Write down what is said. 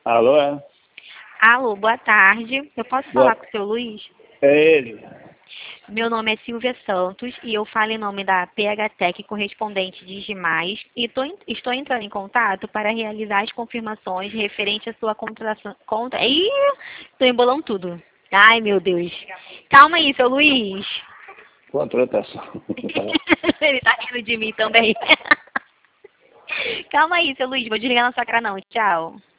Alô, é? Alô, boa tarde. Eu posso falar com o seu Luiz? É ele. Meu nome é Silvia Santos e eu falo em nome da PHTEC correspondente de Digimais e estou entrando em contato para realizar as confirmações referente à sua contratação. Ih, estou embolando tudo. Ai, meu Deus. Calma aí, seu Luiz. Contratação. Ele tá rindo de mim também. Calma aí, seu Luiz. Vou desligar na sua cara não. Tchau.